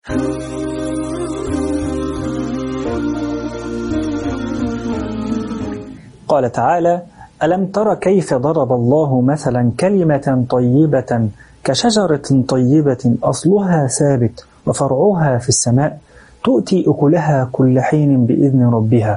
قال تعالى: ألم تر كيف ضرب الله مثلا كلمة طيبة كشجرة طيبة أصلها ثابت وفرعها في السماء تؤتي أكلها كل حين بإذن ربها.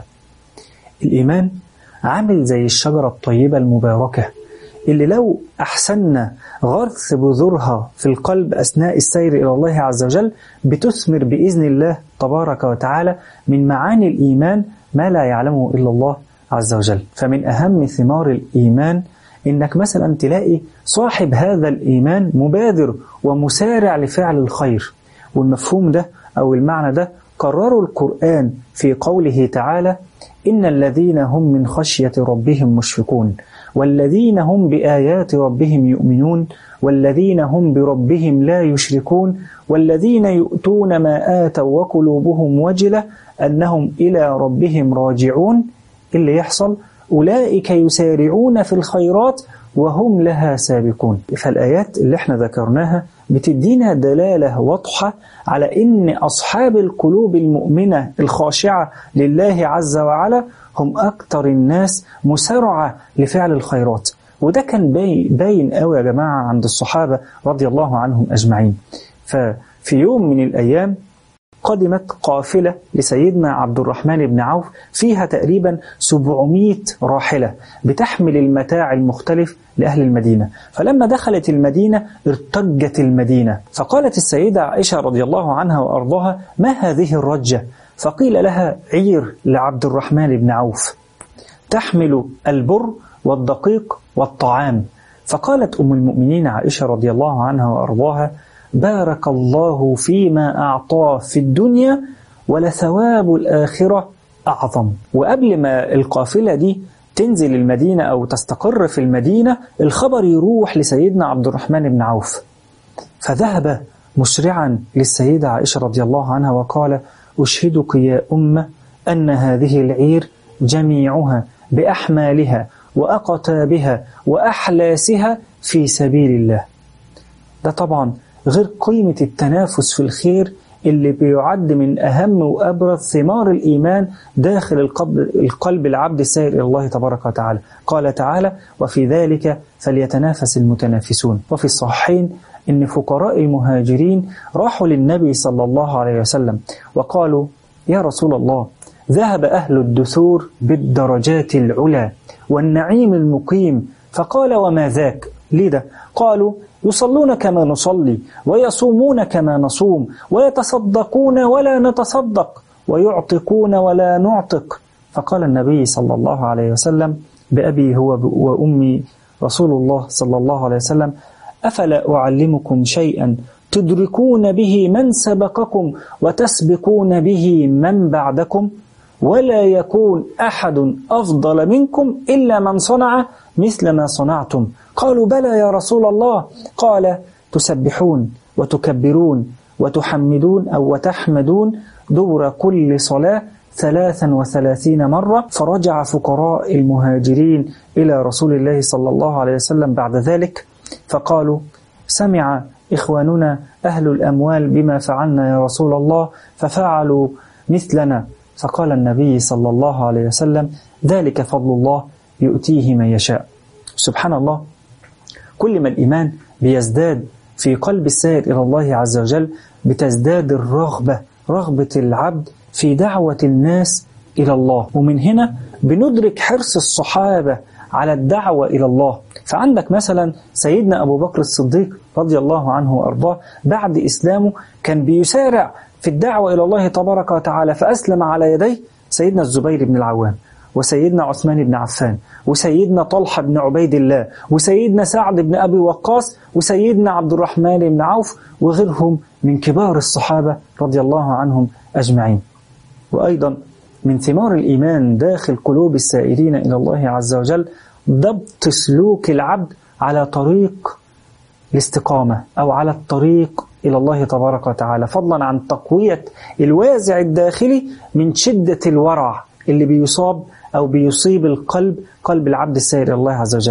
الإيمان عامل زي الشجرة الطيبة المباركة اللي لو أحسننا غرس بذورها في القلب أثناء السير إلى الله عز وجل بتثمر بإذن الله تبارك وتعالى من معاني الإيمان ما لا يعلمه إلا الله عز وجل. فمن أهم ثمار الإيمان إنك مثلا تلاقي صاحب هذا الإيمان مبادر ومسارع لفعل الخير. والمفهوم ده أو المعنى ده قرروا القرآن في قوله تعالى: إن الذين هم من خشية ربهم مشفقون والذين هم بآيات ربهم يؤمنون والذين هم بربهم لا يشركون والذين يؤتون ما آتوا وقلوبهم وجلة أنهم إلى ربهم راجعون. اللي يحصل أولئك يسارعون في الخيرات وهم لها سابقون. فالآيات اللي احنا ذكرناها بتدينا دلالة واضحة على إن أصحاب القلوب المؤمنة الخاشعة لله عز وعلا هم أكثر الناس مسارعة لفعل الخيرات. وده كان باين قوي يا جماعة عند الصحابة رضي الله عنهم أجمعين. ففي يوم من الأيام قدمت قافلة لسيدنا عبد الرحمن بن عوف فيها تقريبا 700 راحلة بتحمل المتاع المختلف لأهل المدينة. فلما دخلت المدينة ارتجت المدينة، فقالت السيدة عائشة رضي الله عنها وأرضاها: ما هذه الرجة؟ فقيل لها: عير لعبد الرحمن بن عوف تحمل البر والدقيق والطعام. فقالت أم المؤمنين عائشة رضي الله عنها وأرضاها: بارك الله فيما أعطاه في الدنيا ولثواب الآخرة أعظم. وقبل ما القافلة دي تنزل المدينة أو تستقر في المدينة الخبر يروح لسيدنا عبد الرحمن بن عوف، فذهب مسرعا للسيدة عائشة رضي الله عنها وقال: أشهدك يا أمة أن هذه العير جميعها بأحمالها وأقتابها وأحلاسها في سبيل الله. ده طبعا غير قيمة التنافس في الخير اللي بيعد من أهم وأبرز ثمار الإيمان داخل القلب العبد السائر إلى الله تبارك وتعالى. قال تعالى: وفي ذلك فليتنافس المتنافسون. وفي الصحيحين إن فقراء المهاجرين راحوا للنبي صلى الله عليه وسلم وقالوا: يا رسول الله، ذهب أهل الدثور بالدرجات العلى والنعيم المقيم. فقال: وما ذاك؟ لذا قالوا: يصلون كما نصلي ويصومون كما نصوم ويتصدقون ولا نتصدق ويعتقون ولا نعتق. فقال النبي صلى الله عليه وسلم: بأبي هو وأمي رسول الله صلى الله عليه وسلم: أفلا أعلمكم شيئا تدركون به من سبقكم وتسبقون به من بعدكم؟ ولا يكون أحد أفضل منكم إلا من صنع مثل ما صنعتم. قالوا: بلى يا رسول الله. قال: تسبحون وتكبرون وتحمدون أو وتحمدون دبر كل صلاة 33 مرة. فرجع فقراء المهاجرين إلى رسول الله صلى الله عليه وسلم بعد ذلك فقالوا: سمع إخواننا أهل الأموال بما فعلنا يا رسول الله ففعلوا مثلنا. فقال النبي صلى الله عليه وسلم: ذلك فضل الله يؤتيه من يشاء. سبحان الله، كل ما الإيمان بيزداد في قلب السائر إلى الله عز وجل بتزداد رغبة العبد في دعوة الناس إلى الله. ومن هنا بندرك حرص الصحابة على الدعوة إلى الله. فعندك مثلا سيدنا أبو بكر الصديق رضي الله عنه وأرضاه بعد إسلامه كان بيسارع في الدعوة إلى الله تبارك وتعالى، فأسلم على يديه سيدنا الزبير بن العوام وسيدنا عثمان بن عفان وسيدنا طلحة بن عبيد الله وسيدنا سعد بن أبي وقاص وسيدنا عبد الرحمن بن عوف وغيرهم من كبار الصحابة رضي الله عنهم أجمعين. وأيضا من ثمار الإيمان داخل قلوب السائرين إلى الله عز وجل ضبط سلوك العبد على طريق الاستقامة أو على الطريق إلى الله تبارك وتعالى، فضلا عن تقوية الوازع الداخلي من شدة الورع اللي بيصيب قلب العبد السائر إلى الله عز وجل.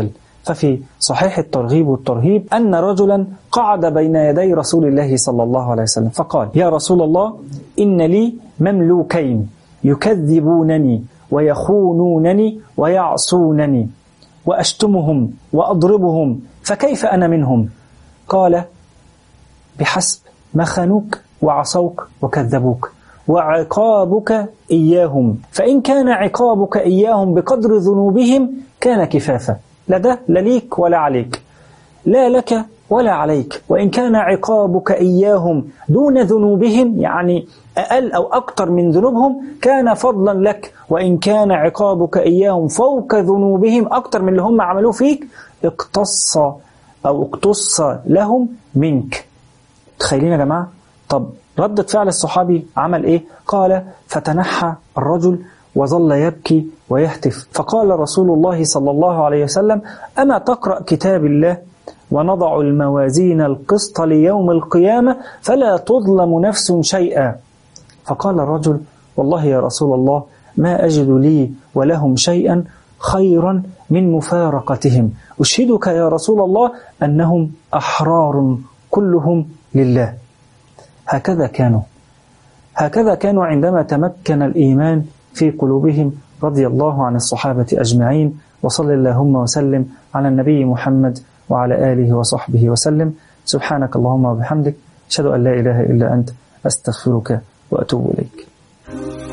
ففي صحيح الترغيب والترهيب أن رجلا قعد بين يدي رسول الله صلى الله عليه وسلم فقال: يا رسول الله، إن لي مملوكين يكذبونني ويخونونني ويعصونني وأشتمهم وأضربهم، فكيف أنا منهم؟ قال: بحسب ما خانوك وعصوك وكذبوك، وعقابك إياهم، فإن كان عقابك إياهم بقدر ذنوبهم كان كفافة، لا ده لا ليك ولا عليك، لا لك ولا عليك. وإن كان عقابك إياهم دون ذنوبهم، يعني أقل أو أكثر من ذنوبهم، كان فضلا لك. وإن كان عقابك إياهم فوق ذنوبهم، أكثر من اللي هم عملوه فيك، اقتص لهم منك. تخيلين يا جماعة؟ طب ردة فعل الصحابي عمل إيه؟ قال: فتنحى الرجل وظل يبكي ويهتف، فقال رسول الله صلى الله عليه وسلم: أما تقرأ كتاب الله ونضع الموازين القسط ليوم القيامة فلا تظلم نفس شيئا. فقال الرجل: والله يا رسول الله ما أجد لي ولهم شيئا خيرا من مفارقتهم، أشهدك يا رسول الله أنهم أحرار كلهم لله. هكذا كانوا عندما تمكن الإيمان في قلوبهم، رضي الله عن الصحابة أجمعين. وصل اللهم وسلم على النبي محمد وعلى آله وصحبه وسلم. سبحانك اللهم وبحمدك، أشهد أن لا إله إلا أنت، أستغفرك وأتوب إليك.